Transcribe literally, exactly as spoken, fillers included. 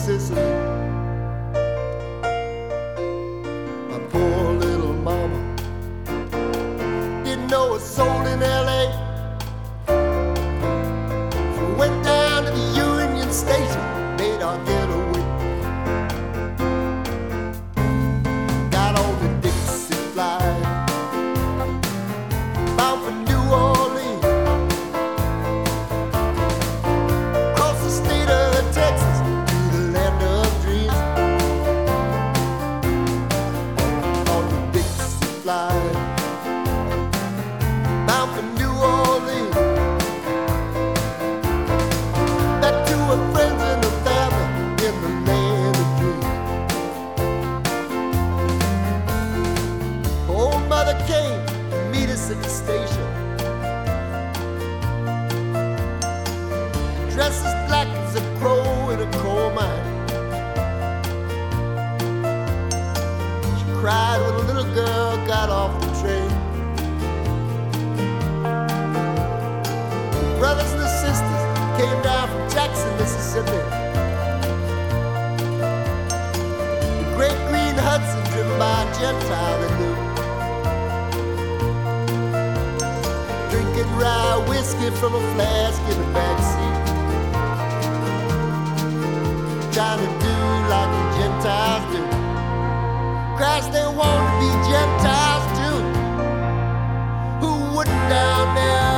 Sicily. My poor little mama didn't know a soul in L A. So we went down to the Union Station, made our getaway. Got on the Dixie flight, bound for New Orleans, across the state of Texas to the land of dreams. On the Dixie flight, bound for New Orleans, back to her friends and her family in the land of dreams. Old mother came to meet us at the station, dressed as black as a crow in a coal mine. She cried when a little girl got off the train. Her brothers and her sisters came down from Jackson, Mississippi. The great green Hudson driven by a Gentile they knew, drinking rye whiskey from a flask in the backseat, trying to do like the Gentiles do. Christ, they want to be Gentiles too. Who wouldn't down there